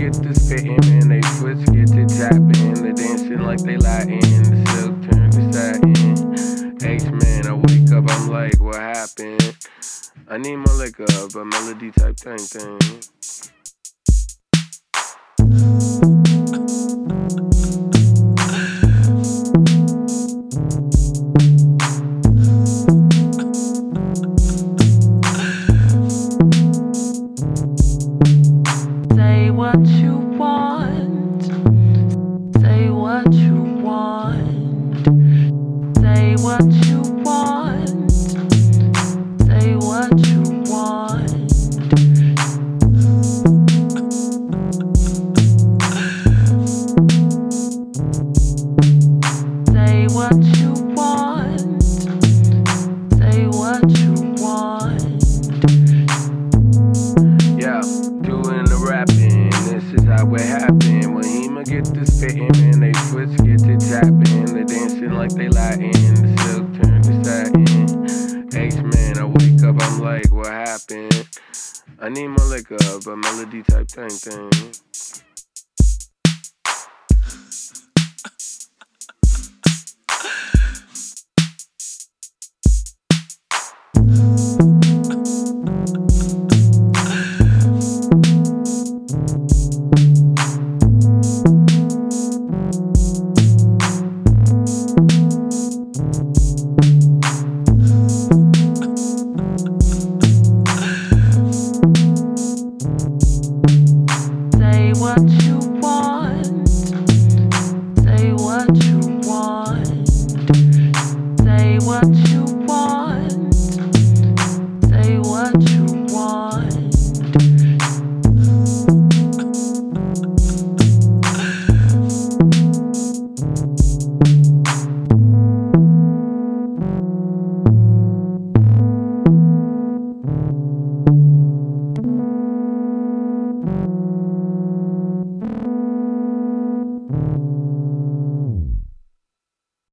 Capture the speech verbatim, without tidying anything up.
get to spitting and they foot get to tapping. They dancing like they Latin, the silk turn to satin. H-man, I wake up, I'm like, what happened? I need more liquor, but melody type thing thing. Say what you want. Say what you want. Say what you want. Say what you want. Say what you want. Say what you want. Yeah, doing the rapping, this is how it happen. When Hema get to spitting and they foot get to tapping. They dancing like they Latin, the silk turn to satin. H-man, I wake up, I'm like, what happened? I need more liquor, but melody type thing thing. Say what you